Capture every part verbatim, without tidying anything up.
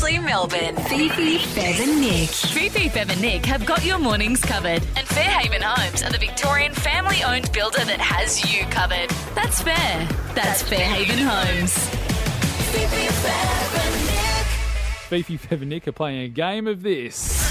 Barnsley, Melbourne. Fifi, Fev and Nick. Fifi, Fev and Nick have got your mornings covered. And Fairhaven Homes are the Victorian family-owned builder that has you covered. That's fair. That's, That's Fairhaven Homes. Fifi, Fev and Nick. Fifi, Fev and Nick are playing a game of this.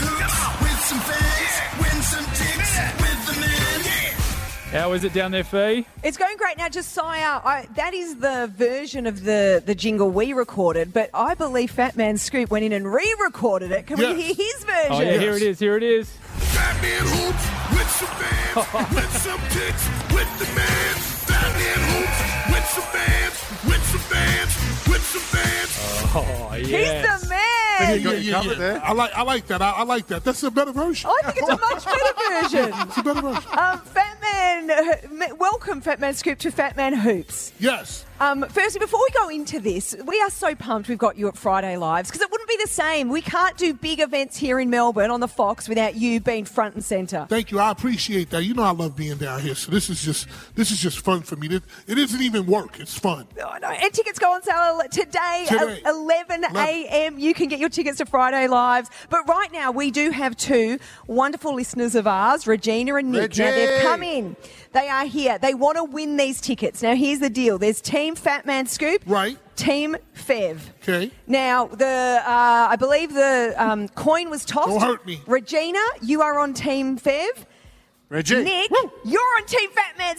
How is it down there, Fee? It's going great now, Josiah. I, that is the version of the, the jingle we recorded, but I believe Fat Man Scoop went in and re-recorded it. Can Yes. we hear his version? Oh, yeah, here it is, here it is. Fat Man Hoops with some fans, with some ticks, with the man. Fat Man Hoops with some fans, with some fans, with some fans. Oh, yes. He's the man. Yeah, yeah, yeah, yeah. I like, I like that. I, I like that. That's a better version. I think it's a much better version. It's a better version. Um, Fat Man, uh, welcome, Fat Man Scoop, to Fat Man Hoops. Yes. Um, firstly, before we go into this, we are so pumped we've got you at Friday Lives because it wouldn't be the same. We can't do big events here in Melbourne on the Fox without you being front and centre. Thank you. I appreciate that. You know I love being down here, so this is just this is just fun for me. It, it isn't even work. It's fun. Oh, no. And tickets go on sale today, Today. at eleven a.m. You can get your tickets to Friday Lives. But right now, we do have two wonderful listeners of ours, Regina and Nick. Reggie. Now, they've come in. They are here. They want to win these tickets. Now, here's the deal. There's Team Fat Man Scoop. Right. Team Fev. Okay. Now, the uh, I believe the um, coin was tossed. Don't hurt me. Regina, you are on Team Fev. Reggie. Nick, Woo. you're on Team Fat Man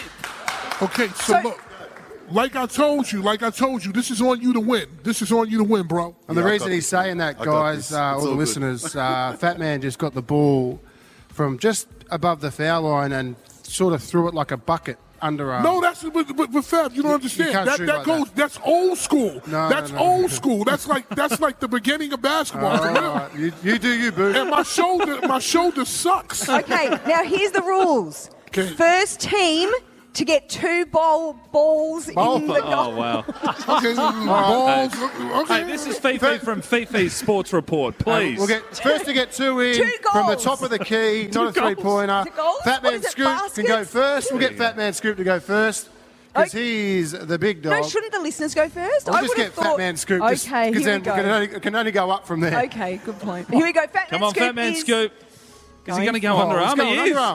Scoop. Okay, so, So- look, like I told you, like I told you, this is on you to win. This is on you to win, bro. And the Yeah, I reason got he's this. saying that, I got this. guys, uh, It's all the all good. listeners, uh, Fat Man just got the ball from just above the foul line and sort of threw it like a bucket under um, No, that's but, but, but Fab, you don't understand. can't that shoot that like goes. that. That's old school. No, that's no, no. old school. That's like that's like the beginning of basketball. for All real. right, you, you do you, boo. And my shoulder, my shoulder sucks. Okay, now here's the rules. Okay. First team to get two ball balls Ball- in the goal. Oh, wow. Okay, balls. Okay. Hey, this is Fifi from Fifi's Sports Report, please. We'll get first to get two in Two from the goals. top of the key, not a Two goals. three-pointer. Two goals? Fat What Man is it, Scoop can go baskets? first. We'll get Fat Man Scoop to go first because Okay. he's the big dog. No, shouldn't the listeners go first? We'll I just would get have Fat thought... Man Scoop. Okay, just, here we because then go. we can only, can only go up from there. Okay, good point. Here we go. Fat Man Come on, Scoop Fat Man is... Scoop. Is he going to go Oh, under he's armour? going He is. underarm.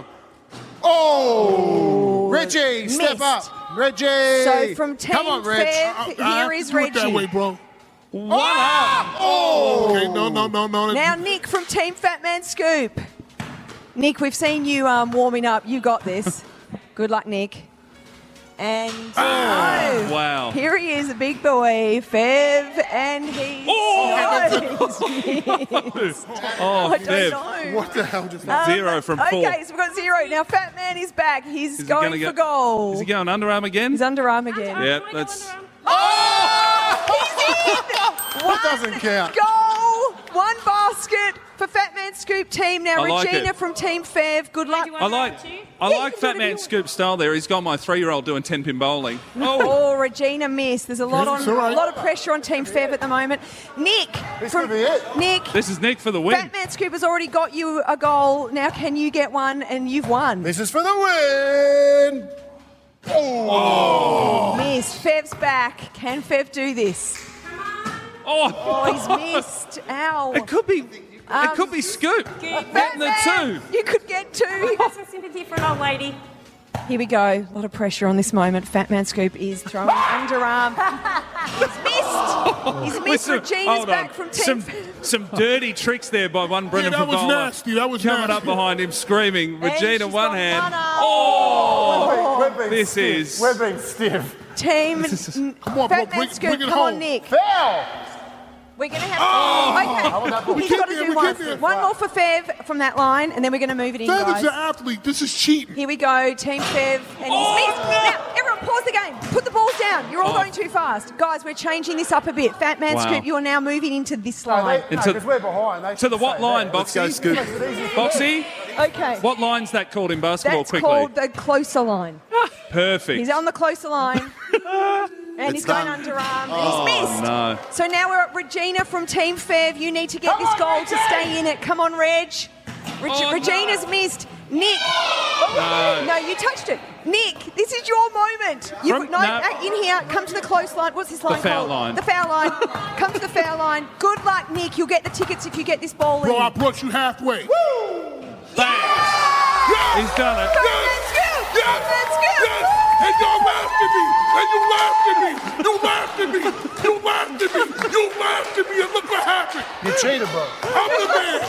Oh, Reggie, step missed. up. Reggie. So from Team Come on, Reg. Fev, I- I here have is to do it that Reggie. way, bro. Oh! Okay, no, no, no, no. Now, Nick from Team Fat Man Scoop. Nick, we've seen you um, warming up. You got this. Good luck, Nick. And oh, Wow. here he is, a big boy, Fev, and he. Oh! Oh, I don't Fev. know. What the hell just that? Um, Zero from four. Okay, so we've got zero. Now, Fat Man is back. He's Is he going gonna for go- goal. Is he going underarm again? He's underarm again. Yeah, that's... That doesn't count. Goal! One basket for Fat Man Scoop team. Now, I like Regina it. from Team Fev. Good luck. I like I Yeah, like you Fat gotta Man do- Scoop style there. He's got my three-year-old doing ten-pin bowling. Oh, Oh, Regina missed. There's a lot on, It's all right. a lot of pressure on Team Fev at the moment. Nick, This from could be it. Nick, this is Nick for the win. Fat Man Scoop has already got you a goal. Now, can you get one? And you've won. This is for the win. Miss. Fev's back. Can Fev do this? Oh, Oh, he's missed. Ow. it could be... it could be Scoop. Fat Getting the Man, two. you could get two. Got some sympathy for an old lady. Here we go. A lot of pressure on this moment. Fat Man Scoop is throwing underarm. He's missed. He's missed. Listen, Regina's hold back on. from Team Some, Fev. some dirty tricks there by one Brendan that was Favola. nasty. That was Coming nasty. up behind him, screaming. Regina, she's one got hand. one arm. Oh, We're being this stiff. is... We're being stiff. Team Come on, bro. Fat Man Bring, Scoop. bring it Come on, home. Nick. Foul. We're going to have okay. We He's get got to there, do we one. get there. One more for Fev from that line, and then we're going to move it in, Fev guys. is an athlete. This is cheating. Here we go, Team Fev, and he's missed. Now, everyone, pause the game. Put the balls down. You're all going too fast, guys. We're changing this up a bit. Fat Man Wow. Scoop, you are now moving into this No, line. they, no, Into- 'cause we're behind. They To the should what say line, that. Let's go, Boxy? Scoop. Boxy? Okay. What line's that called in basketball, That's quickly? called the closer line. Perfect. He's on the closer line. And he's going done. underarm. Oh, he's missed. no. So now we're at Regina from Team Fev. You need to get this goal to stay in it. Come on, Reg. Reg- Oh, Regina's missed. Nick. Oh, no. you touched it. Nick, this is your moment. You From- no, no. uh, in here. Come to the close line. What's this line foul called? line. The foul line. Come to the foul line. Good luck, Nick. You'll get the tickets if you get this ball in. Bro, I brought you halfway. Bang. Yes! He's done it. Go, Yes! let's go. Yes! Let's go. Yes! And y'all laughed at me! And you laughed at me! You laughed at me! You laughed at me! You laughed at me! And look what happened! You cheated, bro. I'm the man!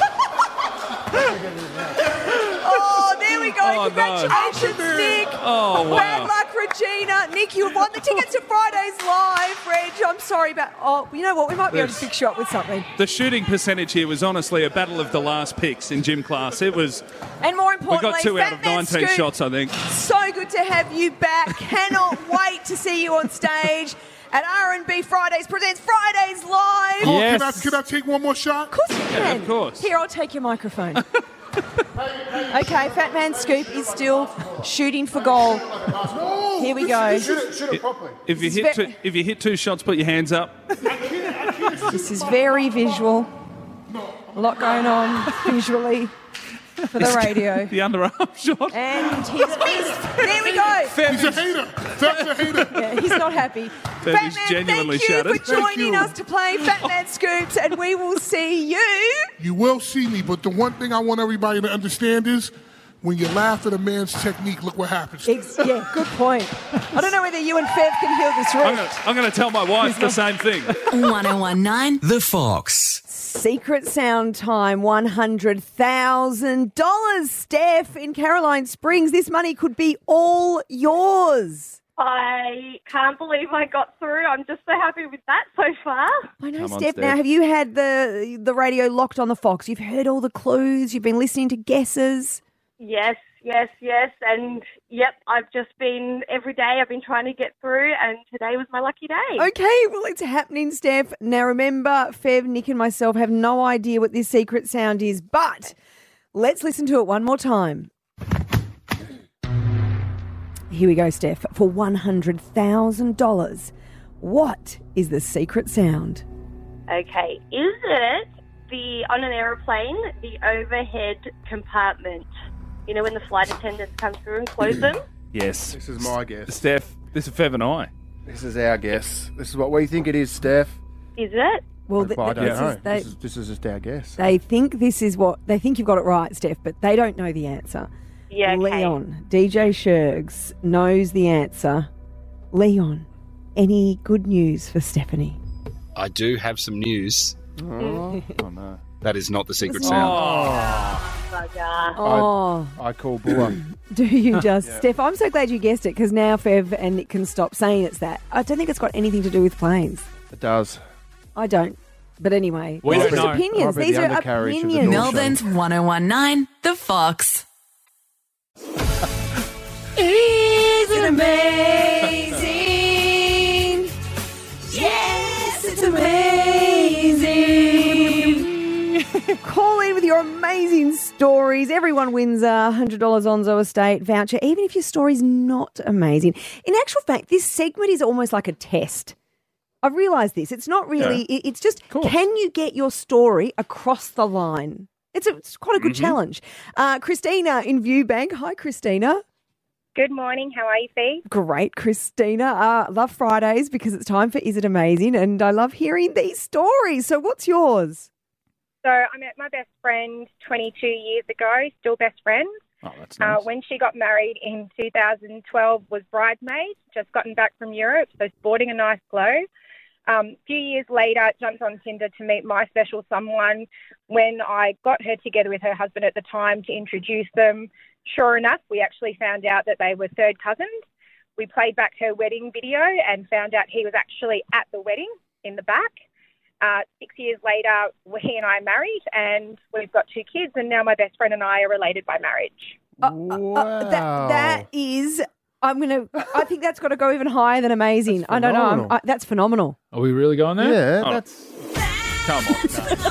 Oh, there we go. Oh, no. Congratulations, Nick. Oh, wow. Bad luck, Regina. Nick, you won the tickets to Friday's Live. Reg, I'm sorry about... Oh, you know what? We might be able to This- fix you up with something. The shooting percentage here was honestly a battle of the last picks in gym class. It was. And more We importantly, got two out of Fat Man nineteen Scoop, shots, I think. so good to have you back. Cannot wait to see you on stage at R and B Fridays presents Fridays Live. Oh, Yes. can, I, can I take one more shot? Of course you can. of course. Here, I'll take your microphone. Okay, Fat Man Scoop is still shooting for goal. Here we go. Shoot it, shoot it properly. If you It's hit ve- two, if you hit two shots, put your hands up. This is very visual. A lot going on visually for the radio. The underarm shot. And he's, he's there we go. He's a hater. That's a hater. Yeah, he's not happy. That Fat is Man, genuinely thank you shattered. for joining you. us to play Fat Man Scoops, and we will see you. You will see me, but the one thing I want everybody to understand is when you laugh at a man's technique, look what happens. Ex- yeah, good point. I don't know whether you and Fev can heal this I'm rift. gonna, I'm gonna tell my wife the same thing. one oh one nine. The Fox. Secret sound time, one hundred thousand dollars. Steph, in Caroline Springs, this money could be all yours. I can't believe I got through. I'm just so happy with that so far. I know, Come on, Steph. Steph. Now, have you had the the radio locked on the Fox? You've heard all the clues. You've been listening to guesses. Yes, yes, yes. And yep, I've just been, every day I've been trying to get through, and today was my lucky day. Okay, well, it's happening, Steph. Now, remember, Fev, Nick and myself have no idea what this secret sound is, but let's listen to it one more time. Here we go, Steph. For one hundred thousand dollars, what is the secret sound? Okay, is it the, on an aeroplane, the overhead compartment? You know, when the flight attendants come through and close them? Yes. This is my guess. Steph, this is Fev and I. This is our guess. This is what we think it is, Steph. Is it? Well, th- Well, I don't this know. is- they, This, is, this is just our guess. they think this is what they think you've got it right, Steph, but they don't know the answer. Yeah, okay. Leon, D J Shergs, knows the answer. Leon, any good news for Stephanie? I do have some news. Oh no. That is not the secret sound. Bugger. Oh, I call Buller. do you just, Steph? I'm so glad you guessed it because now Fev and Nick can stop saying it's that. I don't think it's got anything to do with planes. It does. I don't. But anyway, We these don't are just know. opinions. Might be These the are undercarriage of the opinions. door. Melbourne's one oh one nine. The Fox. Is it amazing? Yes, it's amazing. Call in with your amazing stories. Everyone wins a one hundred dollars Onzo Estate voucher, even if your story's not amazing. In actual fact, this segment is almost like a test. I've realised this. It's not really, it- it's just, course. can you get your story across the line? It's, a, it's quite a good Mm-hmm. challenge. Uh, Christina in Viewbank. Hi, Christina. Good morning. How are you, Fee? Great, Christina. Uh, love Fridays because it's time for Is It Amazing? And I love hearing these stories. So what's yours? So I met my best friend twenty-two years ago, still best friends. Oh, that's nice. Uh, when she got married in two thousand twelve, was bridesmaid, just gotten back from Europe, so sporting a nice glow. Um, a few years later, jumped on Tinder to meet my special someone. When I got her together with her husband at the time to introduce them, sure enough, we actually found out that they were third cousins. We played back her wedding video and found out he was actually at the wedding in the back. Uh, six years later, he and I are married, and we've got two kids, and now my best friend and I are related by marriage. Wow. Uh, that, that is, I'm going to, I think that's got to go even higher than amazing. That's I don't know. I'm, phenomenal. I, that's phenomenal. Are we really going there? Yeah, Oh, that's... Come on.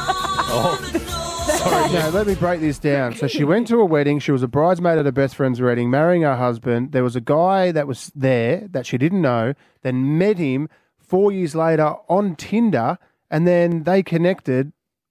No. No, let me break this down. So she went to a wedding. She was a bridesmaid at her best friend's wedding, marrying her husband. There was a guy that was there that she didn't know, then met him four years later on Tinder, and then they connected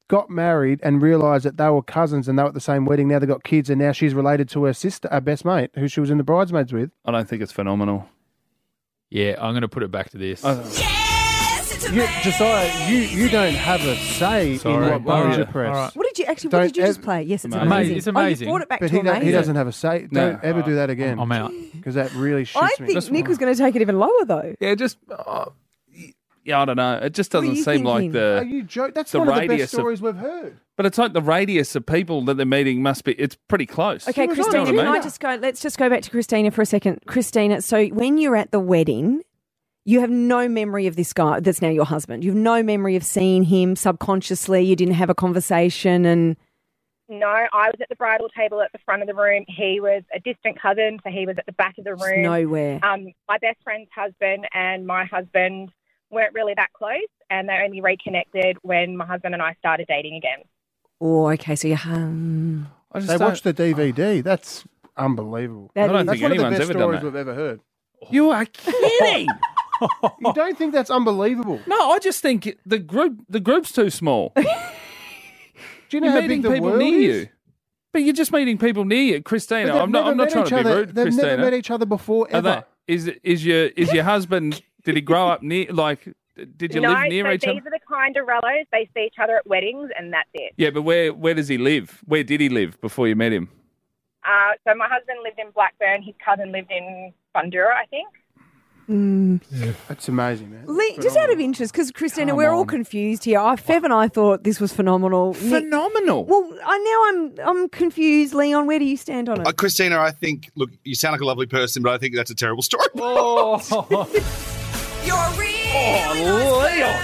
got married and realised that they were cousins and they were at the same wedding. Now they've got kids and now she's related to her sister, her best mate, who she was in the bridesmaids with. I don't think it's phenomenal. Yeah, I'm going to put it back to this. You, Josiah, you, you don't have a say Sorry. in what Bollinger All right, Press. all right. What did you actually? Don't What did you just ev- play? Yes, it's Amazing. amazing. It's amazing. Oh, you brought it back But to he, don't, amazing. he doesn't have a say. No. Don't ever do that again. I'm out. Because that really shoots I me. think Nick was going to take it even lower, though. Yeah, just uh, yeah, I don't know. It just What are doesn't you seem like thinking? Are the. you joke? That's the one of the radius best of- stories we've heard. But it's like the radius of people that they're meeting must be. It's pretty close. Okay, She was on Christina, it. can You know what I I mean? just go? Let's just go back to Christina for a second. Christina, so when you're at the wedding, you have no memory of this guy that's now your husband. You have no memory of seeing him subconsciously. You didn't have a conversation, and No, I was at the bridal table at the front of the room. He was a distant cousin, so he was at the back of the room. nowhere. Um, my best friend's husband and my husband weren't really that close, and they only reconnected when my husband and I started dating again. Oh, okay. So you um, I just They don't- watched the D V D. That's unbelievable. that I don't is- That's think one of the anyone's best ever done stories that. we've ever heard. You are kidding. You don't think that's unbelievable? No, I just think the group the group's too small. Do you know You're how meeting big the people world near is? you. But you're just meeting people near you. But Christina, they've I'm not never I'm not met trying each to be other. rude, They've Christina. never met each other before, Are ever. they, is is your is your husband did he grow up near like did you no, live near so each these other? are the kind of rellos. They see each other at weddings, and that's it. Yeah, but where where does he live? Where did he live before you met him? Uh, so my husband lived in Blackburn. His cousin lived in Bundoora, I think. That's amazing, man. Lee, just out of interest, because Christina, Come we're all on. confused here. I, Fev and I thought this was phenomenal. Nick- Phenomenal. well, I now I'm I'm confused. Leon, where do you stand on it? Uh, Christina, I think, look, you sound like a lovely person, but I think that's a terrible story. Oh, You're a really Oh, Leon.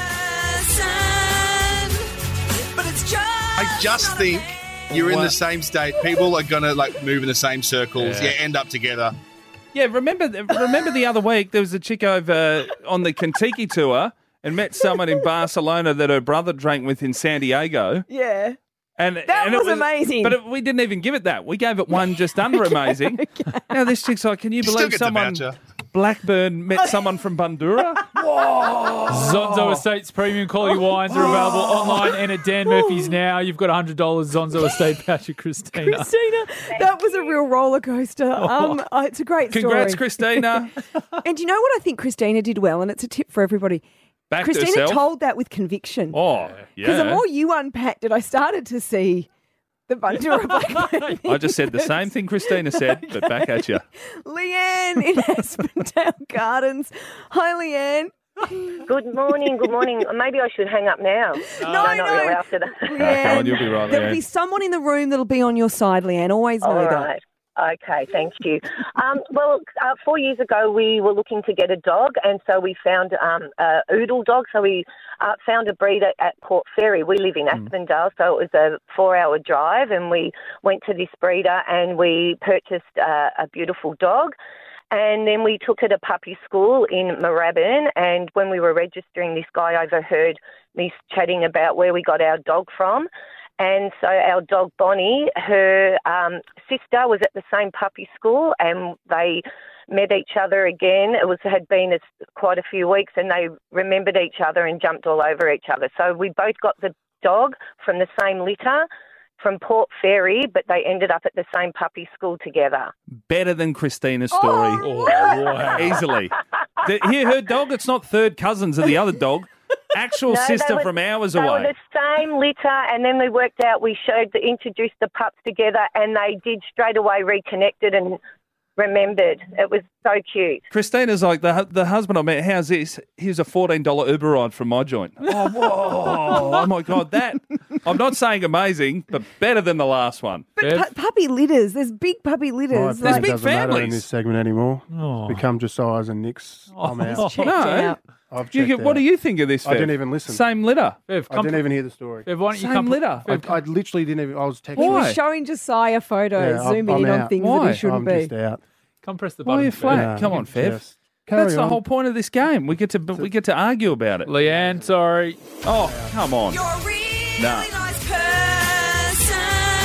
person, but it's just I just think you're in the same state. People are going to, like, move in the same circles. Yeah. Yeah, end up together. Yeah, remember remember the other week there was a chick over on the Kentucky tour and met someone in Barcelona that her brother drank with in San Diego. yeah. And That and it was amazing. But it, we didn't even give it that. We gave it one just under amazing. Now this chick's like, can you Still believe get the someone voucher. Blackburn met someone from Bundoora? Zonzo Estates premium quality wines are available online and at Dan Murphy's now. You've got one hundred dollars Zonzo Estate voucher, Christina. Christina, that was a real roller coaster. Um, uh, it's a great Congrats, story. Christina. And do you know what I think Christina did well? And it's a tip for everybody. Back Christina herself. told that with conviction. Oh, Because the yeah. more you unpacked it, I started to see the Bundoora Blackburn. I just said the same thing Christina said, but back at you. Leanne in Aspendale Gardens. Hi, Leanne. Good morning, good morning. Maybe I should hang up now. No, not no. really after that. No, come on, you'll be right, There'll Leanne. be someone in the room that'll be on your side, Leanne. Always know All that. right. Okay, thank you. Um, well, uh, four years ago we were looking to get a dog, and so we found um, a oodle dog. So we uh, found a breeder at Port Fairy. We live in Aspendale, so it was a four-hour drive, and we went to this breeder and we purchased uh, a beautiful dog. And then we took it to puppy school in Moorabbin, and when we were registering, this guy overheard me chatting about where we got our dog from. And so our dog Bonnie, her um, sister was at the same puppy school, and they met each other again. It was had been a, quite a few weeks, and they remembered each other and jumped all over each other. So we both got the dog from the same litter from Port Fairy, but they ended up at the same puppy school together. Better than Christina's story. Oh, wow. Easily. The, here, her dog, it's not third cousins of the other dog. Actual No, they sister were- from hours They were away. the same litter, and then we worked out, we showed, the, introduced the pups together, and they did straight away reconnected and remembered. It was so cute. Christina's like, the the husband I met, how's this? Here's a fourteen dollars Uber ride from my joint. Oh, whoa. Oh, my God, that. I'm not saying amazing, but better than the last one. But Bev? pu- puppy litters, there's big puppy My litters. opinion big doesn't matter in families. this segment anymore. Oh. It's become Josiah's and Nick's. I'm out. checked No. out. I've You checked get, what out. do you think of this, I Fev? didn't even listen. Same litter. Bev, I come, didn't even hear the story. Bev, why don't you Same come, litter. I, Bev, I literally didn't even. I was texting. He Why? was showing Josiah photos, Yeah, I'm- zooming I'm in on out. things that Why? he shouldn't I'm be. just out. come press the Why are button. you flat? Yeah, Come on, Fev. Just carry That's the on. whole point of this game. We get to we get to argue about it. Leanne, sorry. Oh, come on. You're a really No. nice person,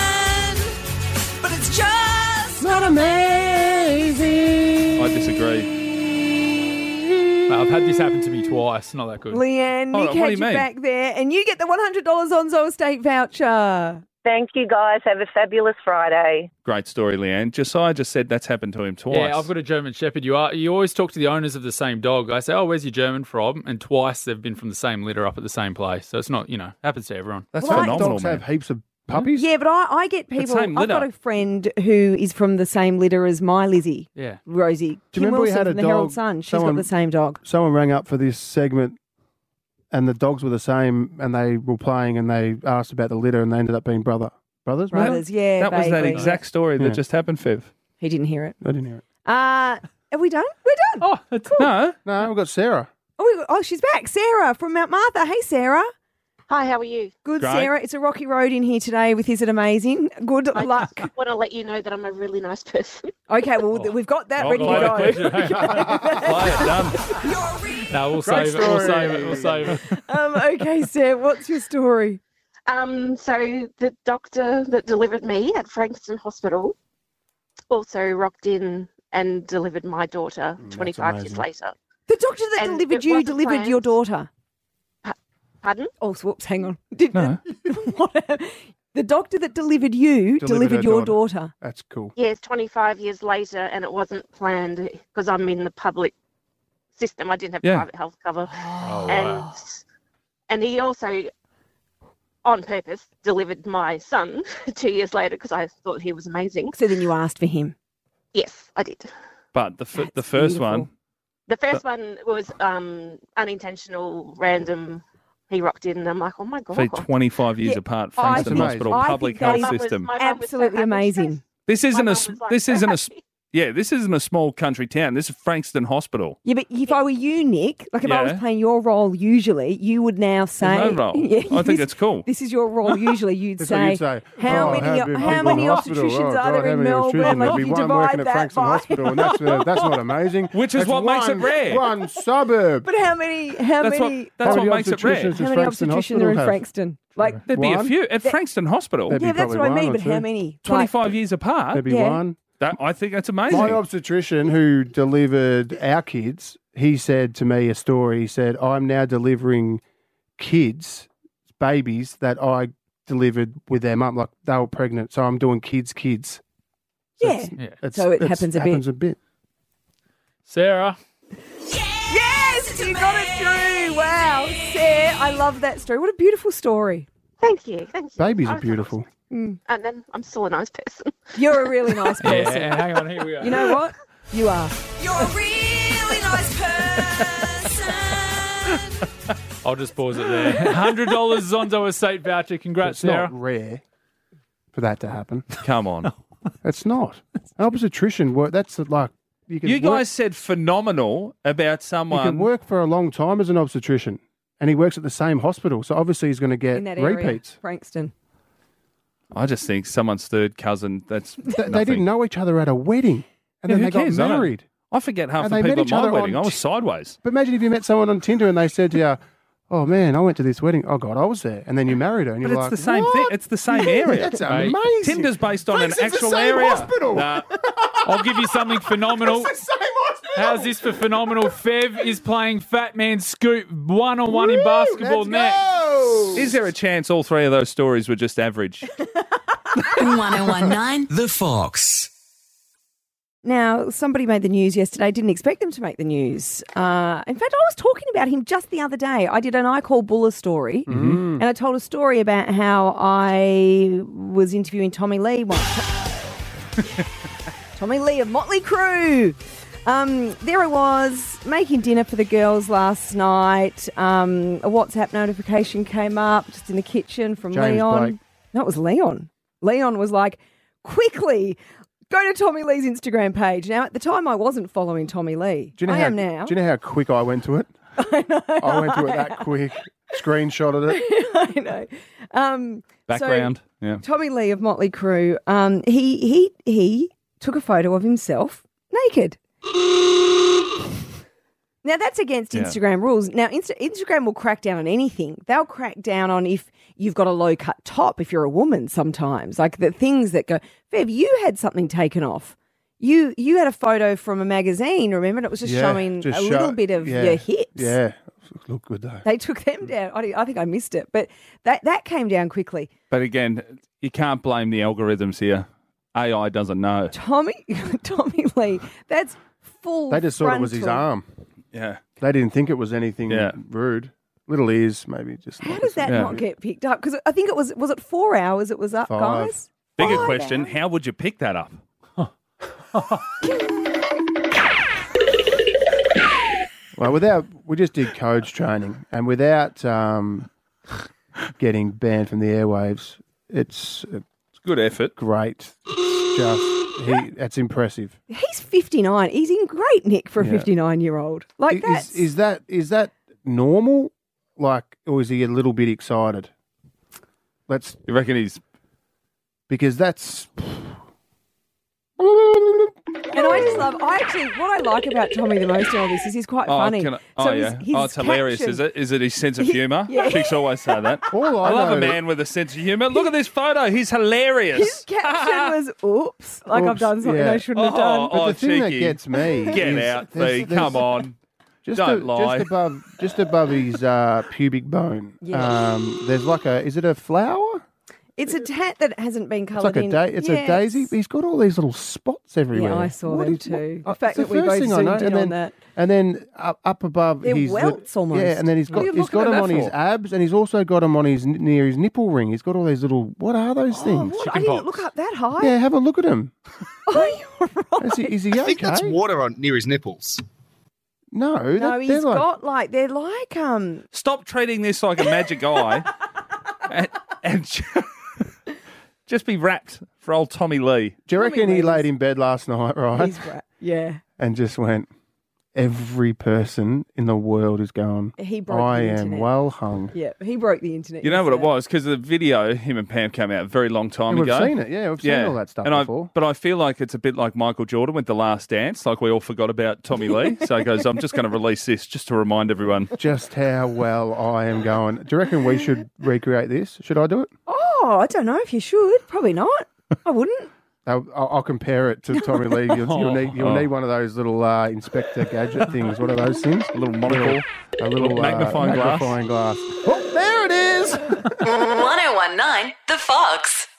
but it's just Not amazing. I disagree. I've had this happen to me twice. Not that good. Leanne, Hold Nick on, what do had you you mean? back there, and you get the one hundred dollars Onzo Estate voucher. Thank you, guys. Have a fabulous Friday. Great story, Leanne. Josiah just said that's happened to him twice. Yeah, I've got a German Shepherd. You are. You always talk to the owners of the same dog. I say, "Oh, where's your German from?" And twice they've been from the same litter up at the same place. So it's not, you know, happens to everyone. That's Well, I- phenomenal, Dogs man. have heaps of puppies. Yeah, but I, I get people. same I've got litter. a friend who is from the same litter as my Lizzie, Yeah. Rosie. Do you Kim remember we Wilson had a from the Herald dog, Sun. She's someone- got the same dog. Someone rang up for this segment, and the dogs were the same, and they were playing, and they asked about the litter, and they ended up being brother brothers. remember? Brothers, yeah. That was that vaguely. exact story that Yeah. just happened, Fev. He didn't hear it. I didn't hear it. Uh, are we done? We're done. Oh, that's No, No, we've got Sarah. Oh, we, oh, she's back. Sarah from Mount Martha. Hey, Sarah. Hi, how are you? Good, Great. Sarah. It's a rocky road in here today with Is It Amazing? Good I luck. just want to let you know that I'm a really nice person. Okay, well, we've got that Oh, ready play to the go. question. play it, done. No, we'll Great save it. We'll story. save it. We'll save it. Um, okay, Sarah, what's your story? Um, so the doctor that delivered me at Frankston Hospital also rocked in and delivered my daughter twenty-five years amazing. later. The doctor that And delivered it you wasn't delivered planned. your daughter. Pardon? Oh, whoops, hang on. Did, No. what, the doctor that delivered you Delivered delivered her your daughter. daughter. That's cool. Yes, twenty-five years later, and it wasn't planned because I'm in the public system. I didn't have Yeah. private health cover. Oh, and wow. and he also, on purpose, delivered my son two years later because I thought he was amazing. So then you asked for him. Yes, I did. But the f- the That's first beautiful. one, The first one was um, unintentional, random. He rocked in, and I'm like, oh my god. for twenty-five years Yeah, apart, I Frankston think- Hospital, I think public that health is- My mum was- system. my mum was so Absolutely happy. amazing. This isn't My a mum s- was like this so isn't a s- happy. yeah, this isn't a small country town. This is Frankston Hospital. Yeah, but if I were you, Nick, like if I was Yeah. playing your role usually, you would now say. There's no role. Yeah, I think this- it's cool. This is your role usually. You'd That's say, what you'd say. how Oh, many have been how people many in hospital. obstetricians Oh, are God, there how in many Melbourne? obstetricians? Like There'd if be you one working divide at that Frankston by. Hospital, and that's uh, that's not amazing. Which is That's what makes it one- rare. One suburb. But how many? How That's many? what that's How what many makes it rare. obstetricians how does many Frankston obstetricians Hospital are in have? Frankston? Like, There'd be a One? few at Frankston Hospital. There'd be yeah, that's probably what I one mean. or But how two. many? Like, twenty-five years apart. There'd be Yeah. one. That, I think that's amazing. My obstetrician who delivered our kids, he said to me a story. He said, I'm now delivering kids, babies that I delivered with their mum. Like they were pregnant. So I'm doing kids' kids. So Yeah. it's- Yeah. it's- So it it's- happens a bit. happens a bit. Sarah. Yes, you got it through. Wow, Sarah, I love that story. What a beautiful story. Thank you, thank you. Babies I are was beautiful. And then I'm still a nice person. You're a really nice Yeah, person. hang on. Here we go. You know what? You are. You're a really nice person. I'll just pause it there. one hundred dollars Zonzo Estate voucher. Congrats, It's Sarah. not rare for that to happen. Come on. It's not. An obstetrician work. That's like you can You work, guys said phenomenal about you someone. can work for a long time as an obstetrician, and he works at the same hospital. So obviously he's going to In get that area. repeats. Frankston. I just think someone's third cousin. That's Th- They nothing. didn't know each other at a wedding, and Yeah, then who they got cares? I don't- married. I forget half And the they met people at each my other wedding. on I was t- sideways. But imagine if you met someone on Tinder and they said to you, "Oh man, I went to this wedding. Oh God, I was there," and then you married her, and But you're it's like, the same "What? thing. It's the same area. That's Mate, amazing. Tinder's based on Frankston's an actual the same area. hospital. Nah. I'll give you something phenomenal. It's the same hospital. How's this for phenomenal? Fev is playing Fat Man Scoop one on one in basketball Let's next. go. Is there a chance all three of those stories were just average? one oh one nine. The Fox. Now, somebody made the news yesterday. Didn't expect them to make the news. Uh, in fact, I was talking about him just the other day. I did an I Call Buller story, and I told a story about how I was interviewing Tommy Lee once. Tommy Lee of Motley Crue. Um, there I was making dinner for the girls last night. Um, a WhatsApp notification came up just in the kitchen from James Leon. Blake. No, it was Leon. Leon was like, quickly, go to Tommy Lee's Instagram page. Now, at the time, I wasn't following Tommy Lee. Do you know I how, am now. Do you know how quick I went to it? I know. I went to it that quick. Screenshotted it. I know. Um, Background. So, yeah. Tommy Lee of Motley Crue, um, he he he took a photo of himself naked. Now, that's against Yeah. Instagram rules. Now, Insta- Instagram will crack down on anything. They'll crack down on if you've got a low-cut top, if you're a woman sometimes. Like the things that go... Fev, you had something taken off. You you had a photo from a magazine, remember? And it was just Yeah, showing just a show- little bit of yeah, your hips. Yeah. Look good though. They took them down. I, I think I missed it, but that, that came down quickly. But again, you can't blame the algorithms here. A I doesn't know. Tommy, Tommy Lee, that's full. They just thought it was his frontal. arm. Yeah. They didn't think it was anything Yeah. rude. Little ears, maybe. Just How not does the that same. not get picked up? Because I think it was was it four hours? It was up, Five. guys. Bigger Five question, hours? how would you pick that up? Well, without we just did codes training, and without um, getting banned from the airwaves, it's uh, It's good effort. great. It's just he. That's impressive. He's fifty-nine. He's in great nick for a Yeah. fifty-nine-year-old. Like that. Is, is that is that normal? Like, or is he a little bit excited? Let's You reckon he's... because that's And I just love. I actually, what I like about Tommy the most in all this is he's quite Oh, funny. can I- oh So his- yeah. his oh, it's hilarious, caption- is it? Is it his sense of humour? Yeah. Chicks always say that. all I, I love a know. man with a sense of humour. Look at this photo. He's hilarious. His caption was, "Oops, like I've Oops, done something yeah. I shouldn't have Oh, done." But oh, the thing that cheeky. gets me Get is out, there's- Fee. there's- Come on. Just, Don't a- lie. just above, just above his uh, pubic bone. Yeah. Um, there's like a. Is it a flower? It's a tat that hasn't been It's coloured like a in. da- It's Yeah, a daisy. it's- He's got all these little spots everywhere. Yeah, I saw What them is- too. what- The fact it's that we first both thing I zoomed know. in and on then, that. And then up, up above, They're his welts almost. Yeah, and then he's What are got you he's looking got at them that on his for? abs, and he's also got them on his near his nipple ring. He's got all these little. What are those Oh, things? what? I Chicken didn't pox. look up that high. Yeah, have a look at him. Oh, you're right. Is he, is he I okay? think that's water on near his nipples. No, No, that, he's they're like, got like they're like um. Stop treating this like a magic eye and, and ju- just be wrapped for old Tommy Lee. Do you reckon Tommy he Lee's- laid in bed last night, right? He's right. Yeah, And just went, every person in the world is going, he broke I the am internet. well hung. Yeah, he broke the internet. You know what it yesterday. was? Because the video, him and Pam came out a very long time Yeah, we've ago. seen it, yeah, we've seen all that stuff and before. I, but I feel like it's a bit like Michael Jordan with The Last Dance, like we all forgot about Tommy Lee. So he goes, I'm just going to release this just to remind everyone. Just how well I am going. Do you reckon we should recreate this? Should I do it? Oh, I don't know if you should. Probably not. I wouldn't. I'll, I'll I'll compare it to Tommy Lee. You'll, you'll need you'll need one of those little uh, Inspector Gadget things. What are those things? A little monocle. A little uh, magnifying glass. magnifying glass. Oh, there it is. one oh one nine The Fox.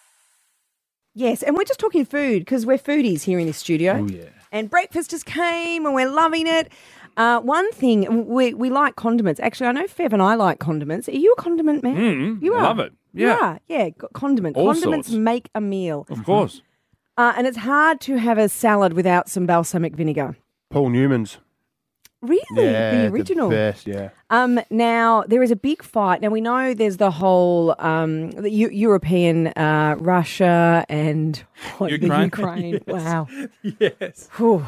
Yes, and we're just talking food because we're foodies here in this studio. Oh, yeah. And breakfast just came and we're loving it. Uh, one thing, we, we like condiments. Actually, I know Fev and I like condiments. Are you a condiment man? Mm, you are. love it. You Yeah. are. Yeah, c- condiment. All Condiments sorts. make a meal. Of course. Uh, and it's hard to have a salad without some balsamic vinegar. Paul Newman's. Really? Yeah, the original? best, yeah. Um, now, there is a big fight. Now, we know there's the whole um, the Eu- European, uh, Russia and what, the Ukraine. Ukraine. Wow. Yes. Whew.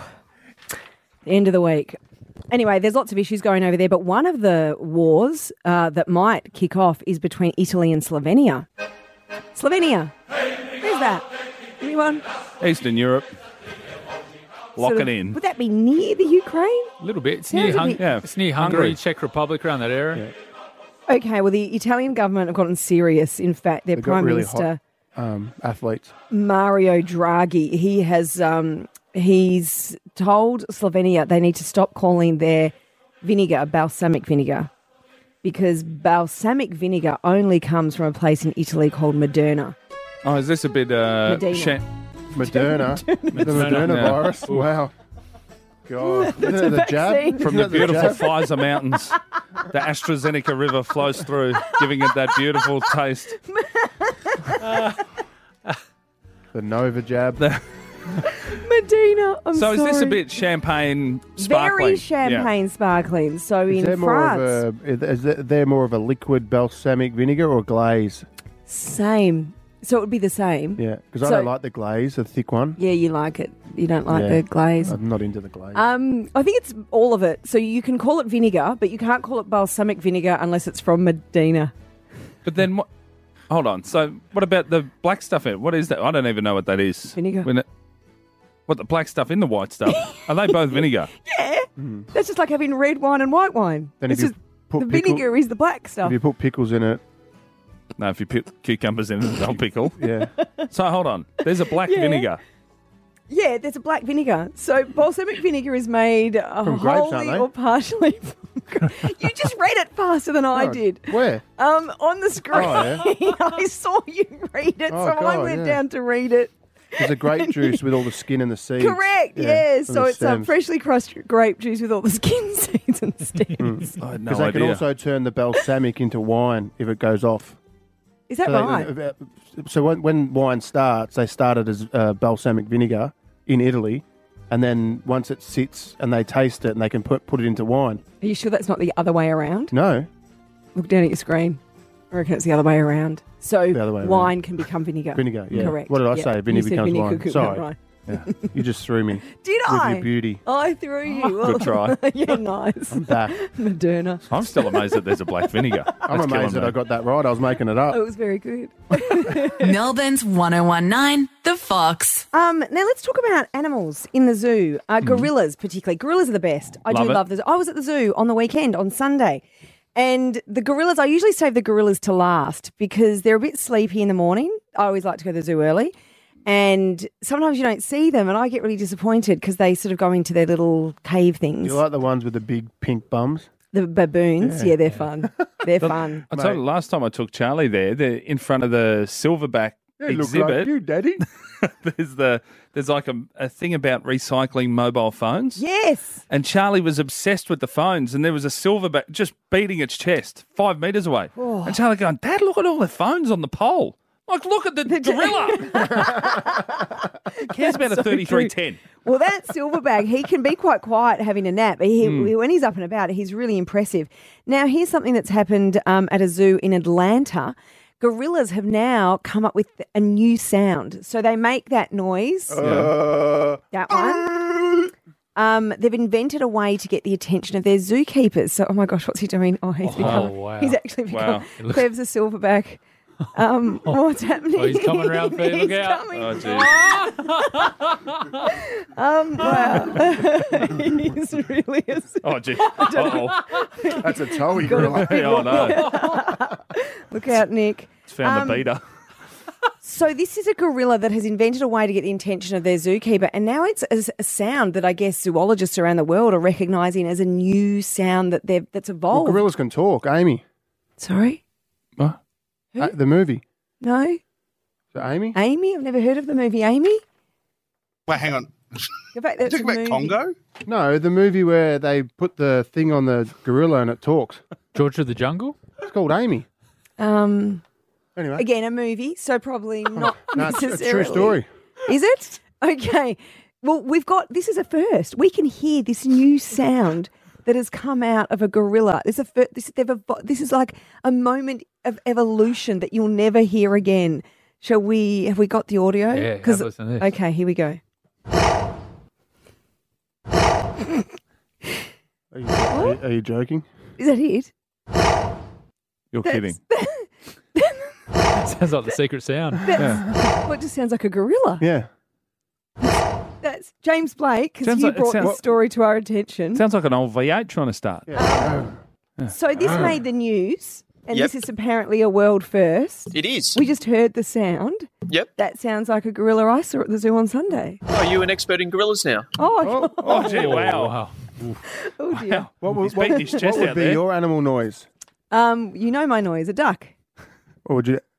The end of the week. Anyway, there's lots of issues going over there, but one of the wars uh, that might kick off is between Italy and Slovenia. Slovenia. Where's that? Anyone? Eastern Europe. Lock Sort it of- in. Would that be near the Ukraine? A little bit. It's Sounds near, a Hung- bit- Yeah. it's near Hungary, Hungary. Czech Republic, around that area. Okay, well, the Italian government have gotten serious. In fact, their They've got Prime really Minister, hot um, athletes. Mario Draghi, he has um, he's told Slovenia they need to stop calling their vinegar balsamic vinegar because balsamic vinegar only comes from a place in Italy called Moderna. Oh, is this a bit... Uh, Medina. sha- Moderna. the Moderna Yeah. virus. Wow. God. Isn't it the vaccine. jab? From the Isn't it beautiful jab? Pfizer Mountains, the AstraZeneca River flows through, giving it that beautiful taste. The Nova jab. The- Medina, I'm so sorry. is this a bit champagne sparkling? Very Yeah. champagne sparkling. So Is in there more France, of a, is there- there more of a liquid balsamic vinegar or glaze? same. So it would be the same. Yeah, because I So- don't like the glaze, the thick one. Yeah, you like it. You don't like Yeah. the glaze. I'm not into the glaze. Um, I think it's all of it. So you can call it vinegar, but you can't call it balsamic vinegar unless it's from Medina. But then what? Hold on. So what about the black stuff in it? What is that? I don't even know what that is. Vinegar. When it, what, the black stuff in the white stuff? Are they both vinegar? Yeah, that's just like having red wine and white wine. Then if It's you just, put the pickle- vinegar is the black if stuff. you put pickles in it, No, if you put cucumbers in it, they'll pickle. yeah. So hold on. There's a black Yeah. vinegar. Yeah, there's a black vinegar. So balsamic vinegar is made uh, From grapes, aren't wholly they? or partially from gra- You just read it faster than I No, did. Where? Um, on the screen. Oh, yeah. I saw you read it, Oh, so I God, went yeah. down to read it. There's a grape juice with all the skin and the seeds. Correct, yeah. and So the it's um, stems. freshly crushed grape juice with all the skin, seeds and stems. I had no Because they can idea. also turn the balsamic into wine if it goes off. Is that so they- right? uh, so when, when wine starts, they start it as uh, balsamic vinegar in Italy, and then once it sits and they taste it and they can put put it into wine. Are you sure that's not the other way around? No, Look down at your screen. I reckon it's the other way around. So The other way around. wine can become vinegar. vinegar. Yeah. Correct. What did I yeah. say? You Vinegar said becomes vinegar wine. could become Sorry. wine. Yeah. You just threw me. Did with I? your beauty. I threw you. Well, Good try. yeah, nice. I'm back. Moderna. I'm still amazed that there's a black vinegar. I'm That's amazed that killing I me. got that right. I was making it up. It was very good. Melbourne's one oh one nine, The Fox. Um, now let's talk about animals in the zoo. Uh, gorillas, particularly. Gorillas are the best. I Love do it. love the zoo. I was at the zoo on the weekend on Sunday, and the gorillas. I usually save the gorillas to last because they're a bit sleepy in the morning. I always like to go to the zoo early, and sometimes you don't see them, and I get really disappointed because they sort of go into their little cave things. You like the ones with the big pink bums? The baboons, yeah, they're fun. They're fun. I told you last time I took Charlie there, they're in front of the silverback exhibit. you, Daddy. there's the there's like a, a thing about recycling mobile phones. Yes. And Charlie was obsessed with the phones, and there was a silverback just beating its chest five metres away. Oh. And Charlie going, Dad, look at all the phones on the pole. Like, look at the gorilla. Who cares about a so thirty-three ten? Well, that silverback, he can be quite quiet having a nap. He, Hmm. When he's up and about, he's really impressive. Now, here's something that's happened um, at a zoo in Atlanta. Gorillas have now come up with a new sound. So they make that noise, Uh, that one. Um, they've invented a way to get the attention of their zookeepers. So, oh my gosh, what's he doing? Oh, he's become, wow. he's actually become, Wow. Clev's a silverback. Um, what's happening? Oh, he's coming round for you. Look He's out. coming. Oh, gee. Um, wow. He's really a Oh, gee. Uh-oh. That's a toey gorilla. Oh, no. Look out, Nick. It's found Um, the beater. So this is a gorilla that has invented a way to get the attention of their zookeeper, and now it's a, a sound that I guess zoologists around the world are recognising as a new sound that they've that's Well, evolved. gorillas can talk. Amy, Sorry, What? Who? Uh, the movie. no, So Amy. Amy. I've never heard of the movie Amy. Wait, hang on. In fact, You that's talking a about movie. Congo? No, the movie where they put the thing on the gorilla and it talks. George of the Jungle? It's called Amy. Um, Anyway, again, a movie, so probably not no, it's, it's a necessarily. true story. Is it? Okay. Well, we've got this is a first. We can hear this new sound that has come out of a gorilla. This is a fir- this they've evo- this is like a moment of evolution that you'll never hear again. Shall we? Have we got the audio? Yeah, have 'Cause- a listen to this. Okay, here we go. Are you, are you, are you joking? Is that it? You're kidding. Sounds like the secret sound. That's, What just sounds like a gorilla? Yeah. That's James Blake because Sounds you like- it brought the sounds- story to our attention. Sounds like an old V eight trying to start. Yeah. So this made the news, and Yep. this is apparently a world first. It is. We just heard the sound. Yep. That sounds like a gorilla I saw at the zoo on Sunday. Are you an expert in gorillas now? Oh, Oh, gee, wow. Wow. oh dear. What He's beating his chest what would out be there. your animal noise? Um, you know my noise, a duck. What would you?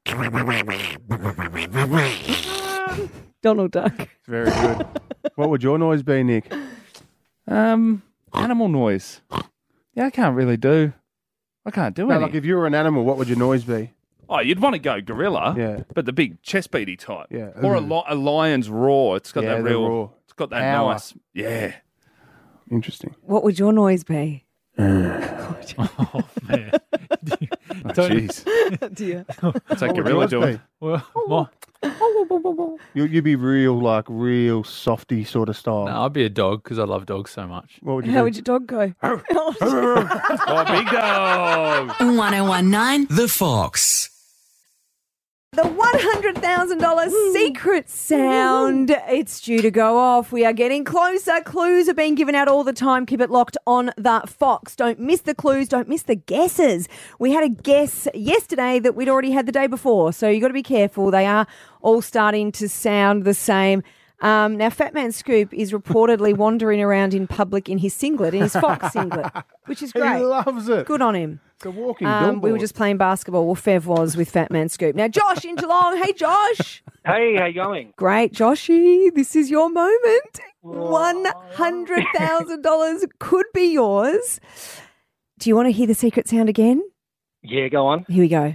Donald Duck. Very good. What would your noise be, Nick? Um, animal noise. Yeah, I can't really do. I can't do No, any. like if you were an animal, what would your noise be? Oh, you'd want to go gorilla. Yeah. But the big chest beaty type. Yeah. Or a, li- a lion's roar. It's got Yeah, that the real. roar. It's got that Power. nice. Yeah. Interesting. What would your noise be? Oh, man. Oh, Tony- jeez. Dear. It's What like would gorilla yours doing. be? Well, my, You, you'd be real, like real softy sort of style. no, I'd be a dog because I love dogs so much. What would you How do? would your dog go? Oh, big dog. one oh one nine, The Fox. The one hundred thousand dollars secret sound. It's due to go off. We are getting closer. Clues are being given out all the time. Keep it locked on the Fox. Don't miss the clues. Don't miss the guesses. We had a guess yesterday that we'd already had the day before. So you've got to be careful. They are all starting to sound the same. Um, now, Fat Man Scoop is reportedly wandering around in public in his singlet, in his Fox singlet, which is great. He loves it. Good on him. It's a walking Um, billboard. we were just playing basketball. Well, Fev was with Fat Man Scoop. Now, Josh in Geelong. Hey, Josh. Hey, how you going? Great, Joshy. This is your moment. one hundred thousand dollars could be yours. Do you want to hear the secret sound again? Yeah, go on. Here we go.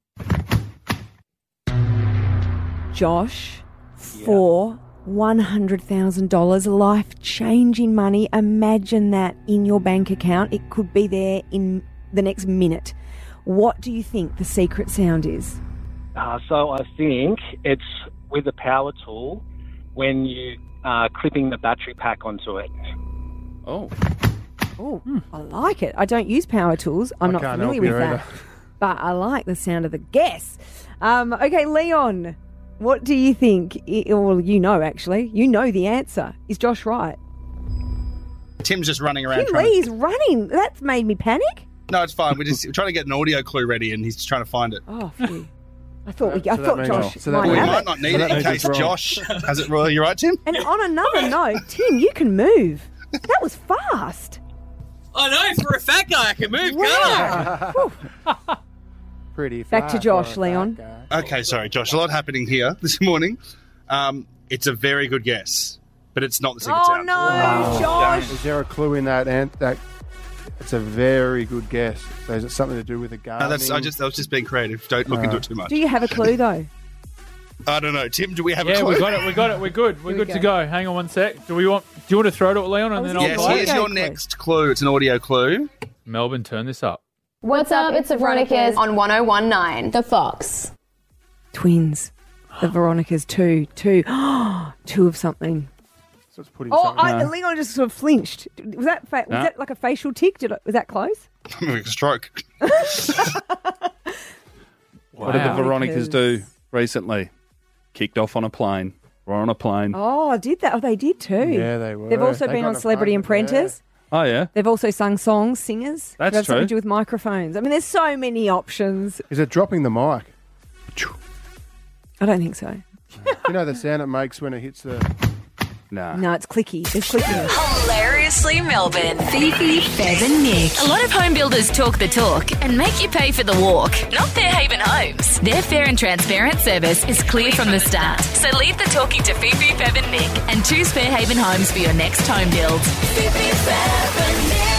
Josh, for one hundred thousand dollars, life-changing money. Imagine that in your bank account. It could be there in the next minute. What do you think the secret sound is? Uh, so I think it's with the power tool when you are clipping the battery pack onto it. Oh. Oh, I like it. I don't use power tools. I'm I not can't familiar help with you that. either. But I like the sound of the guess. Um, okay, Leon, what do you think? I- Well, you know, actually. You know the answer. Is Josh right? Tim's just running around Tim trying to... Lee's running. That's made me panic. No, it's fine. We're just we're trying to get an audio clue ready, and he's just trying to find it. Oh, phew. I thought we, So I that thought means- Josh so that might We means- have might it. not need So it that in means case it's wrong. Josh has it. Well, you right, Tim? And on another note, Tim, you can move. That was fast. I know, for a fat guy I can move, Wow. Whew. Pretty Back to fast Josh, for a Leon. fat guy. Okay, sorry, Josh. A lot happening here this morning. Um, it's a very good guess, but it's not the secret Oh, sound. no, Wow. Josh. Is there a clue in that? Ant? That it's a very good guess. So is it something to do with the garden? No, that's I just I was just being creative. Don't look Uh, into it too much. Do you have a clue, though? I don't know, Tim. Do we have a Yeah, clue? we got it. We got it. We're good. We're Here we good to go. go. Hang on one sec. Do we want? Do you want to throw it at Leon and Oh, then is I'll it Yes, Audio play? here's your clue. next clue. It's an audio clue. Melbourne, turn this up. What's up? It's the Veronicas on one oh one point nine. The Fox. Twins. The Veronicas, two. Two. Two of something. So it's putting Oh, something. I, No. Leon just sort of flinched. Was that fa- was No. that like a facial tick? Did I, was that close? I'm having a stroke. What did the Wow. Veronicas do recently? Kicked off on a plane. We're on a plane. Oh, did that? Oh, they did too. Yeah, they were. They've also They been got on an Celebrity apartment, Apprentice. Oh, yeah. They've also sung songs, singers. That's They've something true. to do with microphones. I mean, there's so many options. Is it dropping the mic? I don't think so. You know the sound it makes when it hits the. Nah. No, it's clicky. It's clicky. Hilariously Melbourne. Fifi, Fev and Nick. A lot of home builders talk the talk and make you pay for the walk. Not Fairhaven Homes. Their fair and transparent service is clear from the start. So leave the talking to Fifi, Fev and Nick and choose Fairhaven Homes for your next home build. Fifi, Fev and Nick.